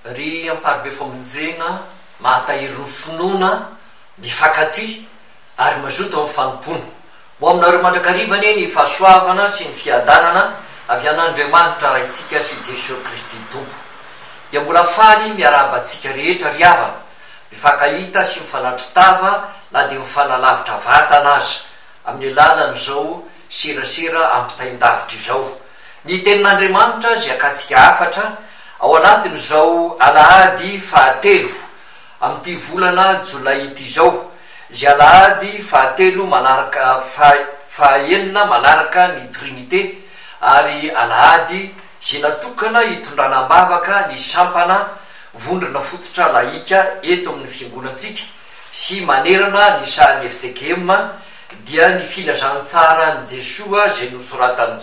ry amparibe famonjena mahatahiryny finoana mifankaty ary mazoto amin'ny fanompona mo aminareo mandrakarivany ny fahasoavana sy ny fiadanana avy an'Andriamanitra raintsika sy Jesosy Kristy tompo dia mbola faly miarabantsika rehetra ry havana mifankahita sy mifanatritava na dia mifanalavitra vatana aza amin'ny alalan'izao serasera ampitaindavitra izao. Ny tenin'Andriamanitra zay akatsika afatra ao anatin'izao alahady fahatelo amin'ity volana jolay ity izao, zay alahady fahatelo manaraka fahaenina manaraka ny trinité, ary alahady zay natokana hitondranam-bavaka ny sampana vondrona fototra laika eto amin'ny fiangonantsika sy manerana ny sahan'ny FCKM dia ny filazantsara ny Jesoa zay nosoratany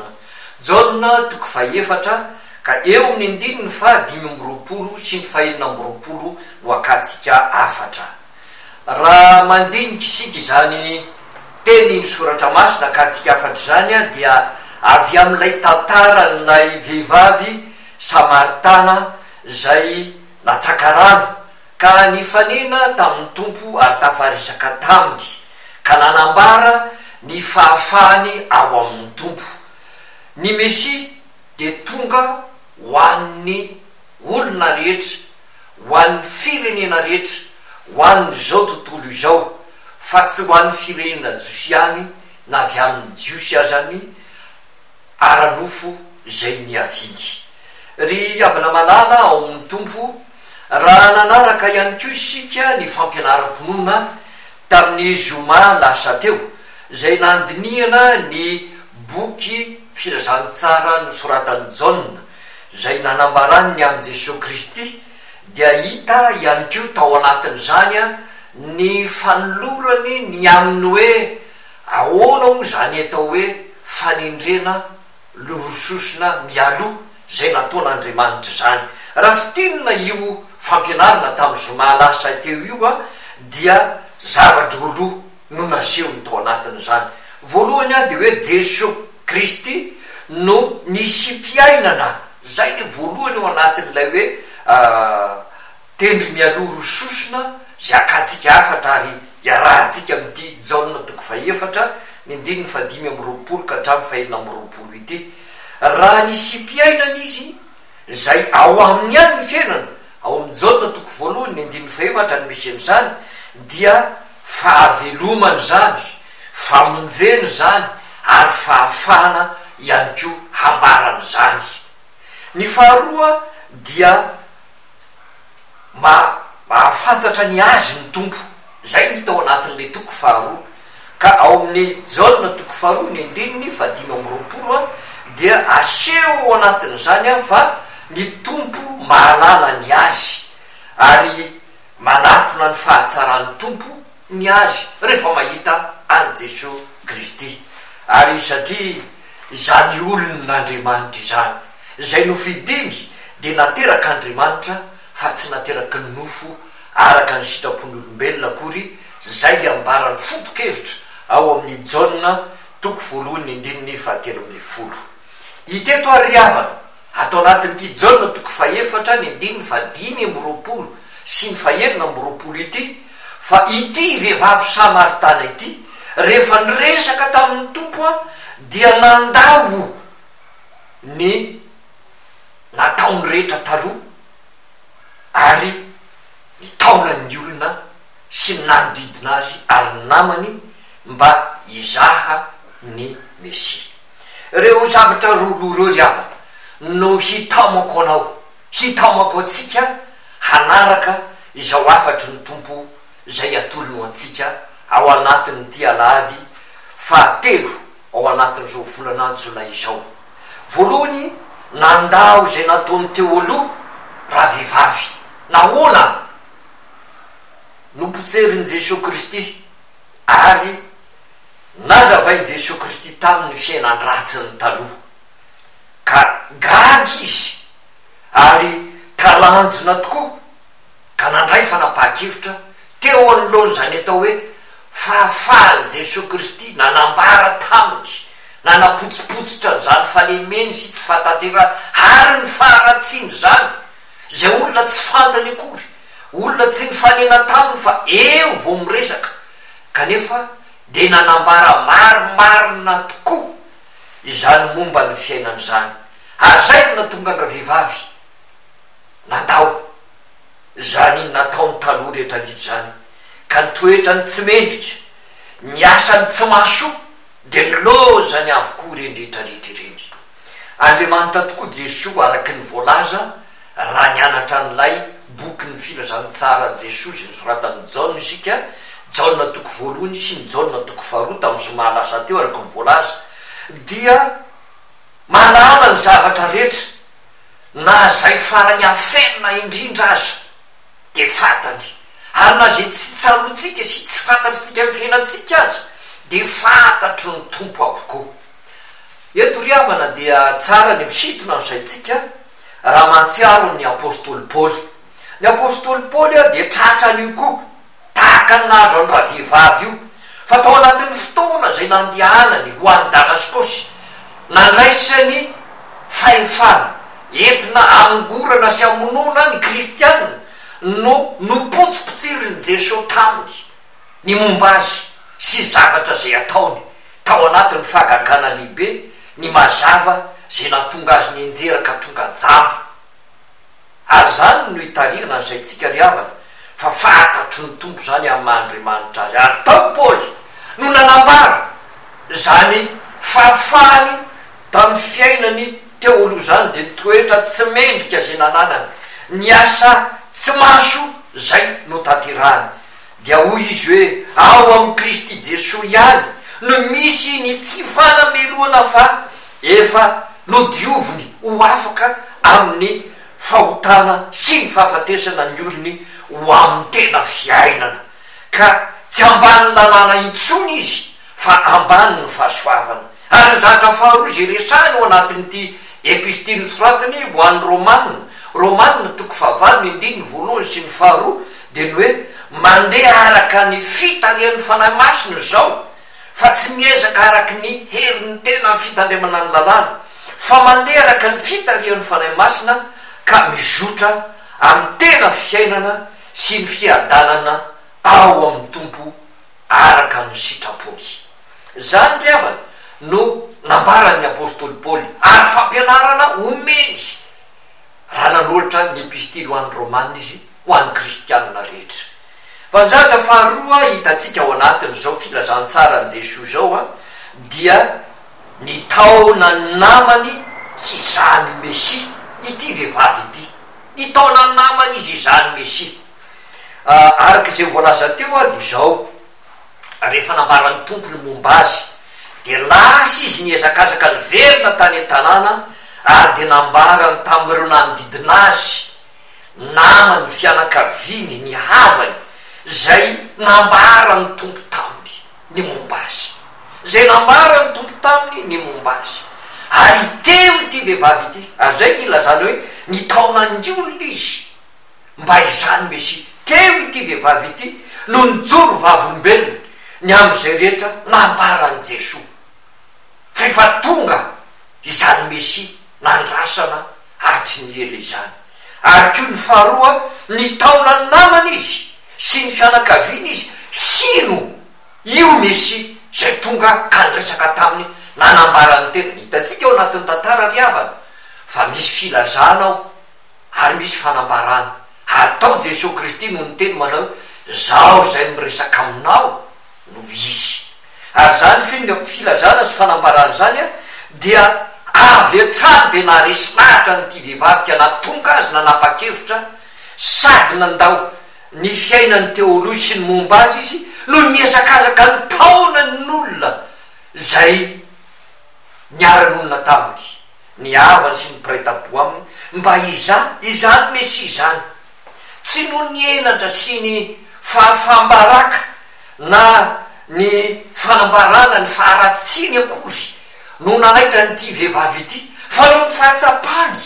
Jaona toko faefatra ka eo amin'ny andininy fa 5 sy ny 4 no akatsika afatra. Raha mandinika isika izany teny ny soratra masina akatsika afatra zany dia avy amin'ilay tantaran'ilay vehivavy Samaritana zay natsaka rano ka nifanena tamin'ny tompo ary tafarisaka taminy ka nanambara ny fahafahany ao amin'ny tompo. Ny Mesia dia tonga ho an'ny olona rehetra, ho an'ny firenena rehetra, ho an'izao tontolo izao, fa tsy ho an'ny firenena josiany na avy amin'ny jiosy azany aranofo zay niavidy. Ry avana malala ao amin'ny tompo, raha nanaraka ihany koa isika ny fampianaram-ponona tamin'ny zoma lasa teo zay nandinihana ny boky filazantsara nosoratany Jaona zay nanambarany amin'i Jesosy Kristy, dia hita ihany koa tao anatin'izany ny fanolorany ny aminy hoe ahoana mo zany atao hoe fanendrena lorososina mialoha zay nataon'Andriamanitra zany. Raha fitinina io fampianarana tamin'ny zoma lasa teo io dia zavatra oloha no nasehony tao anatin'izany. Voalohany dia hoe Jesosy Kristy no nisy mpiainana, zay ny voalohany ao anatin'ilay hoe tendry mialoha rososina zay akatsika afatra ary iarahantsika amin'ity Jaona toko faefatra ny 5 ka hatramin'ny 4 ity. Raha nisy mpiainana izy zay ao amin'ny any ny fiainana ao amin'ny Jaona toko voalohany ny 5 ny mesen'izany dia fahavelomany zany, famonjeny zany ary fahafahana ihany koa hambarany zany. Ny faharoa dia mahafantatra ny azy ny tompo, zay ny tao anatin'le toko faharoa ka ao amin'ny Jaona toko faharoa ny 5 dia aseho ao anatin'izany fa ny tompo mahalala ny azy ary manatona ny fahatsaran'ny tompo ny azy rehefa mahita any Jesosy Kristy. Ary satria izany olon'Andriamanitra izany zay nofidiny dia nateraka Andriamanitra fa tsy nateraka ny nofo araka ny sitrapon'olombelona akory, zay le ambarany foto-kevitra ao amin'ny Jaona toko voalohany ny 13. Iteto ary ry havana atao anatin'ity Jaona toko faefatra ny 5 sy ny 4 ity fa ity vehivavy Samaritana ity rehefa niresaka tamin'ny tompo dia nandao ny nataony rehetra taloha ary nitaona ny olona sy ny nanodidina azy ary namany mba izaha ny Mesia. Reo zavatra roa reo ry havana no hitaomako anao, hitaomako atsika hanaraka izao afatry ny tompo zay atolony atsika ao anatin'ity alahady fahatelo ao anatin'izao volana jolay izao. Voalohany, nandao zay nataony teo aloha raha vehivavy nahoana nompotseriny Jesosy Kristy ary nazavainy Jesosy Kristy tamin'ny fiainan-dratsiny taloha ka gaga izy ary kalanjona tokoa ka nandray fanapaha-kevitra teo anoloany zany atao hoe fahafahany Jesosy Kristy nanambara taminy, nanapotsipotsitra zany falemeny sy tsy fahatanterana ary ny faharatsiny zany zay olona tsy fantany akory, olona tsy mifanena taminy fa eo vo miresaka kanefa de nanambara marimarina tokoa izany momba ny fiainany zany. Azay no natonga na vehivavy natao zany nataony taloha rehetra lity zany ka nitoetra ny tsy mendrika, ny asany tsy maso de nilozany avokoa rendrehetrarehetra ireny. Andriamanitra tokoa Jesoa araky ny voalaza raha nianatra n'lay boky ny filazany tsara Jesosy nosoratany Jaona isika, Jaona toko 1 sy ny Jaona toko 2 tamin'ny zoma lasa teo araky ny voalaza, dia manana ny zavatra rehetra na zay farany afenina indrindra aza de fatany, ary na zay tsy tsarotsika sy tsy fantatritsika amin'ny fiainantsika azy de fantatro ny tompo avokoa. Eto ry havana dia tsara ny misitona nysaitsika raha mahatsiaro ny apôstôly Paoly. Ny apôstôly Paoly de tratrany io koa tahaka ny nazo any raha vehivavy io, fa tao anatin'ny fotoana zay nandehanany ho any Damaskosy nandraisany fahefana entina angorana sy amonona ny kristianina no potsipotsiriny Jesosy taminy ny momba azy sy zavatra zay ataony tao anatin'ny fahagagana lehibe, ny mazava zay natonga azy ny anjeraka tonga jamba. Ary zany no hitariana zayntsika ry havana fa fantatro ny tompo zany amin'ny Andriamanitra azy. Ary tao Paoly no nanambara zany fahafahany tamin'ny fiainany teo aloha zany de toetra tsy mendrika zay nananany, ny asa tsy maso zay no tanterahany. Dia hoy izy hoe ao amin'ny Kristy Jesosy ihany no misy ny tsy fanameloana fa efa nodioviny ho afaka amin'ny fahotana sy ny fahafatesana ny olony ho amin'ny tena fiainana, ka tsy ambany lalàna intsony izy fa ambany ny fahasoavana. Ary zatra faharoa zay resany ao anatin'ity epistily nosoratany ho an'ny Romanina toko 9:1 sy ny 2 de ny hoe mandeha araka ny fitarian'ny fanahy masina zao, fa tsy miezaka araky ny heriny tena ny fitandremana ny lalàna, fa mandeha araka ny fitarian'ny fanahy masina ka mizotra amin'ny tena fiainana sy ny fiadanana ao amin'ny tompo araka ny sitrapoly. Zany ry havana no nambaran'ny apôstôly Paoly ary fampianarana omeny raha nanolotra ny epistily ho an'ny Romanina izy ho an'ny kristianina rehetra. Fanjatra faharoa hitatsika ao anatiny zao filazantsara ny Jesosy zao dia ny taona namany izany Mesia. Ity vehivavy ity ny taona namany izy izany Mesia, araky zay voalaza teo de zao rehefa nambaran'ny tompo ny momba azy de lasa izy niezakazaka ny verina tany an-tanàna ary de nambarany tamin'ireo nanodidina azy namany fianakaviany ny havany zay nambara ny tompo taminy ny momba azy, zay nambara ny tompo taminy ny momba azy. Ary teo ity vehivavy ity, ary zay ny ilazany hoe ny taonan'ny olona izy mba izany Mesia. Teo ity vehivavy ity no nijoro vavolombelona ny am'izay rehetra nambarany Jesosy fa efa tonga izany Mesia nandrasana hatry ny ela izany. Ary koa ny faharoa ny taonany namany izy sy ny fianakaviany izy sino io Mesia zay tonga ka nresaka taminy nanambarany tena. Hitatsika ao anatin'ny tantara ry havana fa misy filazana ao ary misy fanambarana, ary tao Jesosy Kristy no ny teny manao zao zay miresaka aminao no izy. Ary zany filazana sy fanambarana zany dia avy atrany de naresinahitra nyity vehivavy ka natonga azy nanapa-kevitra sady nandao ny fiainany teolozy sy ny momba azy izy no niezakazaka ny taonan'olona zay niaran'olona taminy ny havany sy ny mpiray-tampo aminy mba izany Mesia zany, tsy no ny enatra sy ny fahafambaraka na ny fanambarana ny faharatsiny akory no nanaitra nyity vehivavy ity, fa no ny fahatsapany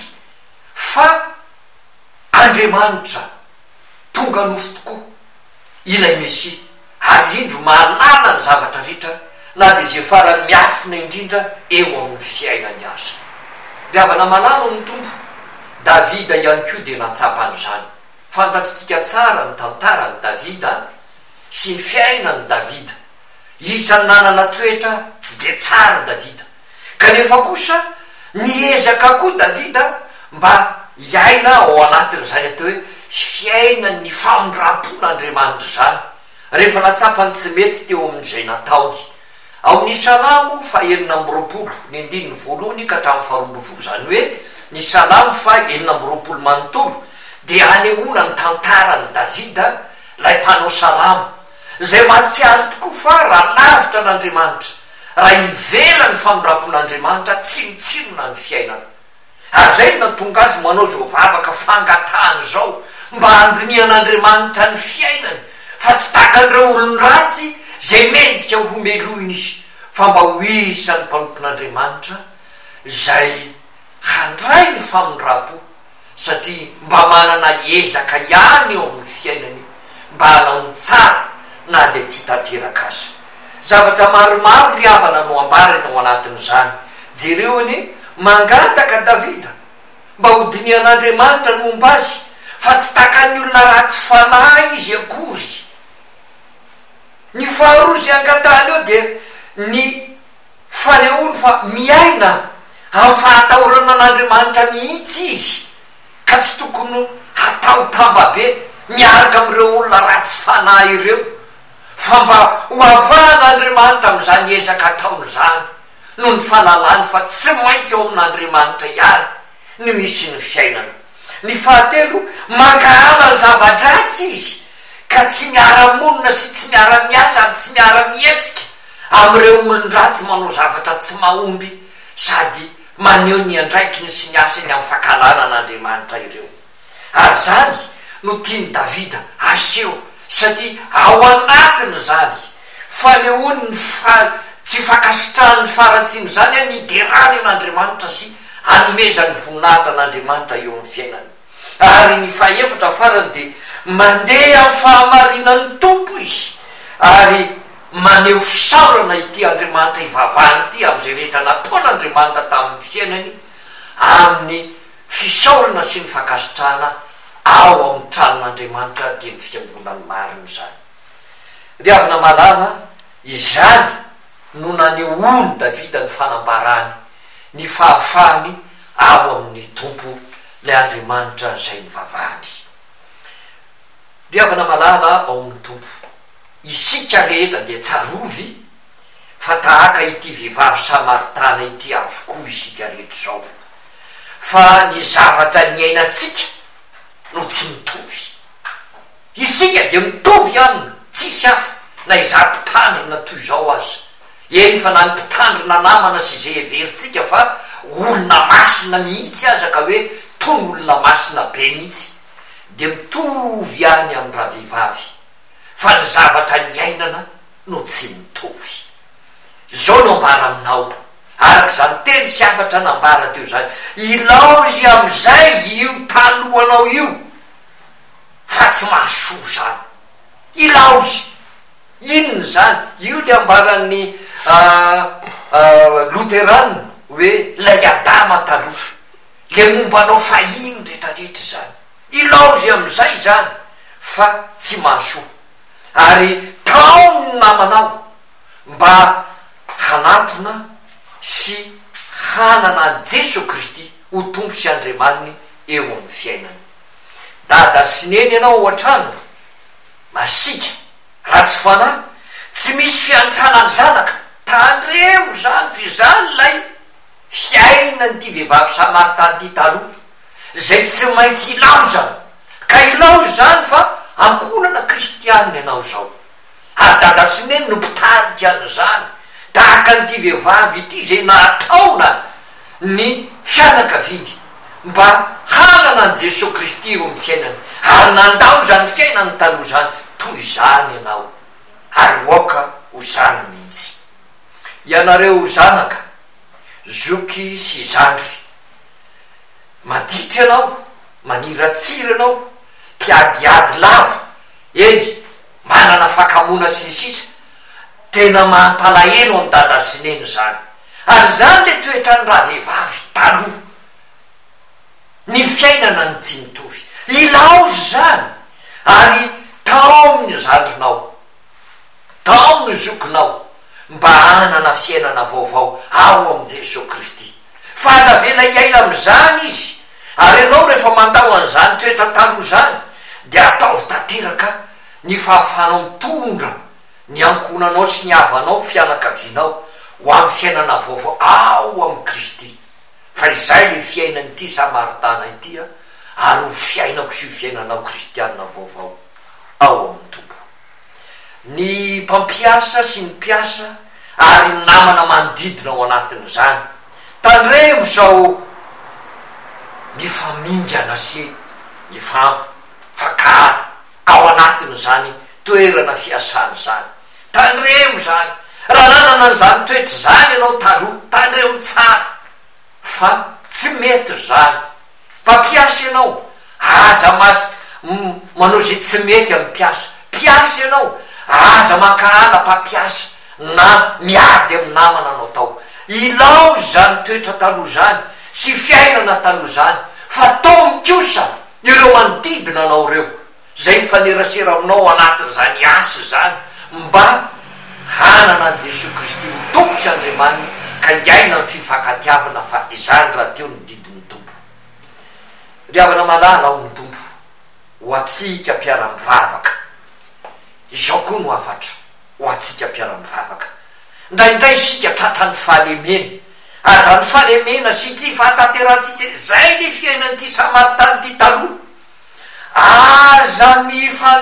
fa Andriamanitra tonga nofo tokoa ilay Mesia ary indro mahalala ny zavatra rehetra na de zay farany miafina indrindra eo amin'ny fiainany azy. Ry havana malalo ny tompo davida ihany ko dia natsapany zany. Fantatritsika tsara ny tantarany davida sy ny fiainany davida. Isany nanana toetra tsy de tsara davida, kanefa kosa niezaka koa davida mba iaina ao anatin'izany atao hoe fiainany ny famondram-pon'Andriamanitra zany rehefa natsapany tsy mety teo amin'izay nataony. Ao amin'ny Salamo 4:9 ka hatramin'ny 12 zany hoe ny Salamo 4:9 dia anehoana ny tantarany davida lay mpanao salamo, zay mahatsiaro tokoa fa raha lavitra n'Andriamanitra, raha ivela ny famondram-pon'Andriamanitra tsirotsirona ny fiainana. Ary zay natonga azy manao zao vavaka fangatahany zao mba handinian'Andriamanitra ny fiainany, fa tsy takan'ireo olon-dratsy zay mendrika homelohiny izy, fa mba ho isan'ny mpanompon'Andriamanitra zay handray ny famondram-po, satria mba manana ezaka ihany eo amin'ny fiainany mba hanaony tsara na de tsy tanteraka azy. Zavatra maromaro ry havana no ambarany ao anatin'izany. Jereo any mangataka davida mba hodinian'Andriamanitra ny momba azy, fa tsy takan'ny olona ratsy fanahy izy akory. Ny faharoa zay angatahany eo dia ny fanehoany fa miaina amin'ny fahatahorana an'Andriamanitra mihitsy izy, ka tsy tokony hatao tambabe miaraka amin'ireo olona ratsy fanahy ireo, fa mba ho avan'Andriamanitra amin'izany ezaka ataony zany no ny fahalalany fa tsy maintsy ao amin'Andriamanitra ihany no misy ny fiainana. Ny fahatelo, mangahana ny zava-dratsy izy ka tsy miara-monina sy tsy miara-miasa ary tsy miara-mietsika amin'ireo olon-dratsy manao zavatra tsy mahomby sady maneho ny andraikiny sy ny asany amin'ny fahakalana an'Andriamanitra ireo. Ary zany no tiany davida aseho, satria ao anatiny zany fanehoany ny tsy fakasitrahany faratsiny zany a niderany an'Andriamanitra sy hanomezany voninahitra an'Andriamanitra eo amin'ny fiainany. Ary ny fahaefatra farany dia mandeha amin'ny fahamarinan'ny tompo izy, ary maneho fisaorana ity Andriamanitra ivavahany ity amin'izay rehetra nataon'Andriamanitra tamin'ny fiainany, amin'ny fisaorana sy ny fakasitrahana ao amin'ny tranon'Andriamanitra dia ny fiangonany mariny zany. Ry havana malala, izany no nanehoany davida ny fanambarany ny fahafahany ao amin'ny tompo lay Andriamanitra zay nivavahany. Ry havana malala ao amin'ny tompo, isika rehetra dia tsarovy fa tahaka ity vehivavy Samaritana ity avokoa isika rehetra zao, fa ny zavatra ny ainatsika no tsy mitovy. Isika dia mitovy aminy, tsisy hafa na iza mpitandrina toy zao azy. Eny fa na ny mpitandrina namana sy izay everitsika fa olona masina mihitsy aza ka hoe tony olona masina be mihitsy, dia mitovy any amin'ny raha vehivavy, fa ny zavatra ny ainana no tsy mitovy. Zao no ambara aminao, araka zany teny sy afatra nambara teo zany, ilaozy am'izay io talohanao io fa tsy mahasoa zany. Ilaozy inony zany? Io le ambaran'ny Luterana hoe lay Adama taloha, le mombanao fahiny rehetrarehetra zany. Ilaozy am'izay zany fa tsy mahasoa, ary tao ny namanao mba hanatona sy hanana an Jesosy Kristy ho tompo sy andriamaniny eo amin'ny fiainany. Dada sy neny ianao ohatrano masika ratsy fanahy, tsy misy fiantrana ny zanaka, tandremo zany fi zany lay fiainany ty vehivavy Samaritana ty taloha, zay tsy maintsy ilaozany, ka ilaozy zany fa ankonana kristianina ianao zao. Ary dada sy neny no mpitarika an'izany, tahaka nyty vehivavy ity zay nataona ny fianakaviany mba hanana an Jesosy Kristy eo amin'ny fiainany, ary nandao zany fiainany taloha zany, toy zany ianao ary oka ho zany mihitsy. Ianareo zanaka, zoky sy zandry, maditra ianao, maniratsira ianao, mpiadiady lava, eny manana fakamona sy ny sisa, tena mampalahelo amin'ny dada sy neny zany. Ary zany le toetrany raha vehivavy taloha, ny fiainana ny tsy mitovy. Ilaozy zany ary tao amin'ny zandrinao, tao amin'ny zokinao mba anana fiainana vaovao ao am' Jesosy Kristy. Fa azavela iaina am'izany izy, ary ianao rehefa mandao an'izany toetra taloha zany de ataovy tanteraka ny fahafanao mitondra ny ankonanao sy ny avanao fianakavianao ho amin'ny fiainana vaovao ao am' Kristy. Fa izay le fiainanyity Samaritana itya, ary ho fiainako sy fiainanao kristianina vaovao ao amin'ny tompo. Ny mpampiasa sy ny mpiasa ary ny namana manodidina ao anatin'izany tandremo zao mifamingana sy mifafakara ao anatin'izany toerana fiasana zany. Tandremo zany, raha nanana an'izany toetra zany ianao taloha, tandremo tsara, fa tsy mety zany. Mpampiasa ianao, aza manao zay tsy mety amin'ny mpiasa ianao, aza mankahala mpampiasa na miady amin'ny namana anao tao. Ilao zany toetra taloha zany sy fiainana taloha zany, fa tao mikosa ireo manodidina anao reo zay mifanerasera aminao anatin'izany asa zany, mba hanana an' Jesosy Kristy ho tompo sy Andriamanina ka iaina ny fifankatiavana. Fa izany raha teo ny didin'ny tompo. Ry havana malala ao ny tompo ho atsika mpiara-mivavaka. Izao koa no afatra ho atsika mpiara-mivavaka. Ndraindray sika tratrany fahalemena, azany fahalemena sy ty fahatanterantsika zay le fiainan'ity Samaritana ty taloha. Aza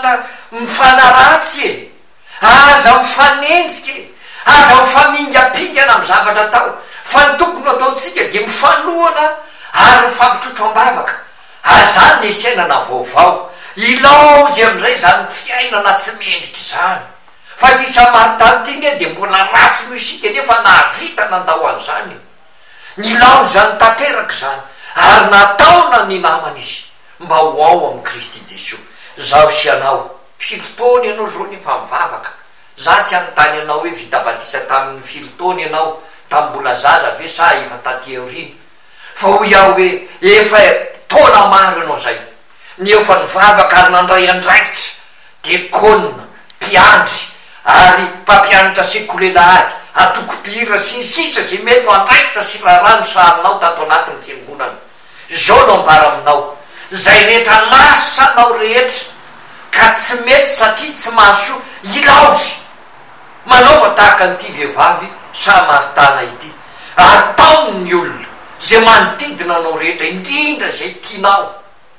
mifanaratsy e, aza mifanenjika e, aza mifamingapingana amy zavatra tao, fa ny tokony ataotsika de mifanoana ary mifampitrotro ambavaka. Azany le fiainana vaovao. Ilaozy am'izay zany fiainana tsy mendriky zany. Fa ty Samaritana ty ne de mbola ratsy no isika nefa nahavita nandao an'izany. Ny lao zany tanteraky zany, ary nataona ny namana izy mba ho ao am' Kristy Jesosy. Zaho sy anao filotaony ianao zao nefa mivavaka. Za tsy anontany anao hoe vita batisa tamin'ny filotaony ianao tamy mbola zaza ve sa efa taty aoriny, fa ho iaho hoe efa taona maro ianao zay, ny efa nivavaka ary nandray andraikitra, diakona, mpiandry ary mpampianatra sekolelahady, atokopira sy ny sisa zay mety no andraikitra sy raharano sarinao tato anatin'ny fiangonana. Zao no ambara aminao, zay rehetra lasanao rehetra ka tsy mety satria tsy mahasoa, ilaozy manaova tahaka n'ity vehivavy Samaritana ity, ary taony olona zay manodidina anao rehetra, indrindra zay tianao,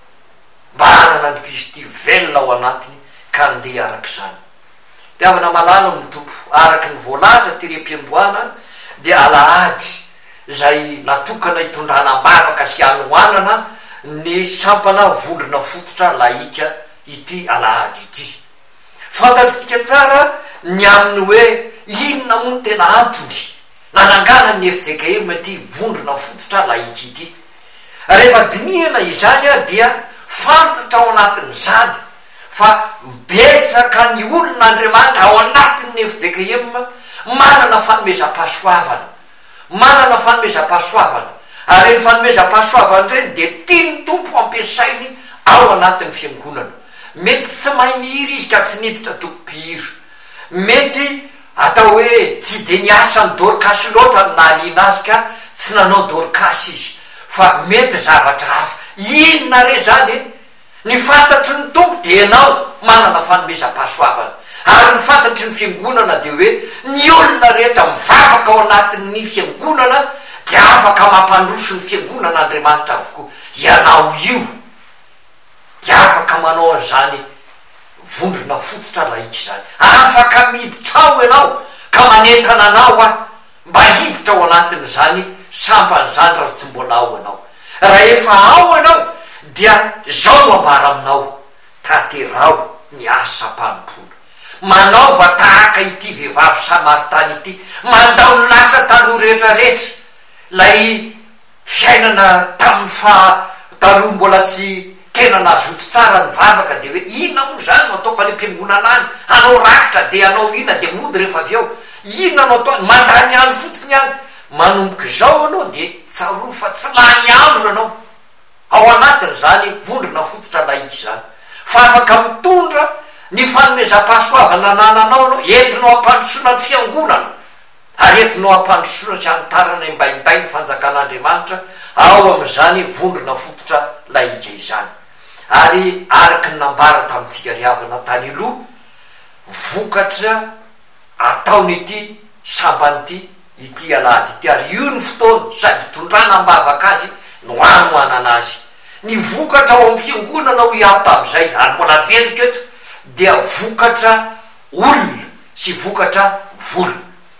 mba hanana ny Kristy velona ao anatiny ka andeha araky zany. Ry havana malala ny tompo, araky ny voalaza ty rem-piamboana de alahady zay natokana hitondranam-bavaka sy anoanana ny sampana volona fototra laika ity alahady ity. Fantatritsika tsara ny aminy hoe inona moa tena antony nanangana ny FJKM ty vondrona fototra laika ity. Rehefa dinihana izany a dia fantatra ao anatin'izany fa betsaka ny olona Andriamanitra ao anatin'ny FJKM manana fanomezam-pahasoavana, manana fanomezam-pahasoavana, ary ny fanomezam-pahasoavana reny de tiany tompo ampiasainy ao anatin'ny fiangonana. Mety tsy mahay mihira izy ka tsy niditra tokopihira, mety atao hoe tsy de niasa ny Dorcas loatra ny nahaliana azy ka tsy nanao Dorcas izy, fa mety zavatra hafa. Inona re zany e? Ny fantatry ny tompo de ianao manana fanomezam-pahasoavana, ary ny fantatry ny fiangonana de hoe ny olona rehetra mivavaka ao anatin'ny fiangonana de afaka mampandroso ny fiangonan'Andriamanitra avokoa. Ianao io de afaka manao an'izany vondrona fototra laika zany, afaka miditra ao ianao ka manentana anao mba hiditra ao anatin'izany sampan'izany raha tsy mbola ao ianao. Raha efa ao ianao dia zao no ambara aminao, tanterao ny asa-panompona, manaova tahaka ity vehivavy Samaritana ity, mandao ny lasa taloha rehetrarehetra, lay fiainana tamin'ny taloha mbola tsy tena nazoto tsara ny vavaka de hoe inona moa zany no ataoko any am-piangonana any, anao rakitra de anao ina de mody rehefa avy eo, inona no atao mandany andro fotsiny any, manomboky zao anao de tsaroa fa tsy lany andro anao ao anatiny zany vondrona fototra laitsy zany fa afaka mitondra ny fanomezam-pahasoavana nananao anao entinao ampandrosoana ny fiangonana ary entinao ampandrosoana tsy anotarana imbaimbai ny fanjakan'andriamanitra ao am'izany vondrona fototra laitsy izany ary araky ny nambara tamintsika riavana tany aloha vokatra ataonyity sambanyity ity alady ity ary io ny fotoana sady tondrana mbavaka azy no anoanana azy ny vokatra ao amin'ny fiangonana ho iaho tam'izay ary mbola verika eto dia vokatra olona sy vokatra vola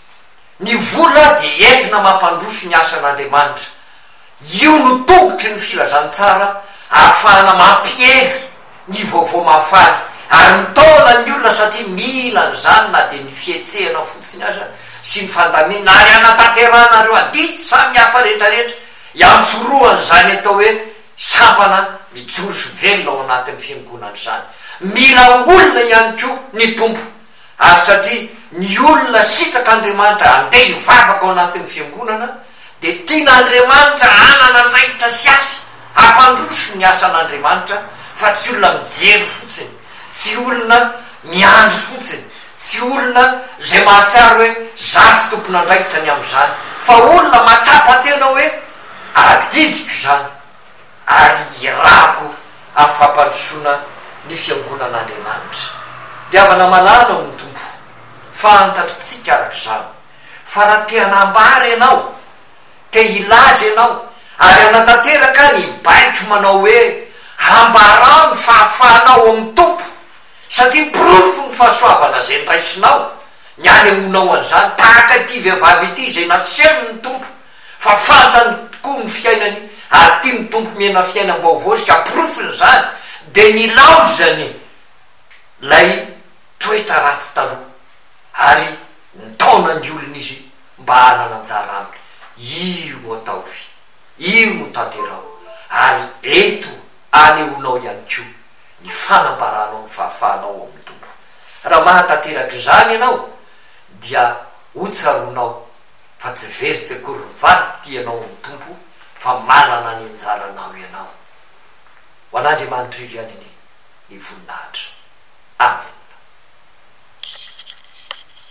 ny vola dia entina mampandroso ny asan'andriamanitra io no tongotry ny filazantsara ahafahana mampiely ny vaovao mahafaly ary mitaona ny olona satria mila ny zany na dia ny fietsehana fotsiny aza sy ny fandamina ary anatanterana reo adity samy hafa rehetrarehetra iantsoroany zany atao hoe sampana mijoro sy velona ao anatin'ny fiangonana zany mila olona ihany ko ny tompo ary satria ny olona sitrak'andriamanitra andeha hivavaka ao anatin'ny fiangonana dia tian'andriamanitra anana ndraikitra sy asa ampandroso ny asan'andriamanitra fa tsy olona mijery fotsiny tsy olona miandry fotsiny tsy olona zay mahatsiaro hoe zatsy tompona ndraikitra ny am'izany fa olona matsapa tena hoe adidiko zany ary irako amin'ny fampandrosoana ny fiangonan'andriamanitra mpiavana malala ao ny tompo fantatritsika araky zany fa raha te hanambary ianao te ilaza ianao ary anatanteraka ny baiko manao hoe hambarao ny fahafahanao amin'ny tompo satria profo ny fahasoavana zay ndraisinao ny any amonao an'izany tahaka ity vehivavy ity zay naseno ny tompo fa fantany tokoa ny fiainany ary tia ny tompo miena fiainam-baovao sika profony zany dia ny laozany lay toetra ratsy taloha ary nitaona ny olona izy mba hanananjara aminy io ataovy io no tanterao ary eto aneonao ihany ko ny fanambaranao ny fahafahanao amin'ny tompo raha mahatanteraky zany ianao dia hotsaronao fa tsy veritsy akory valy tianao amin'ny tompo fa manana ny anjaranao ianao ho an'andriamanitra io ihany ny voninahitra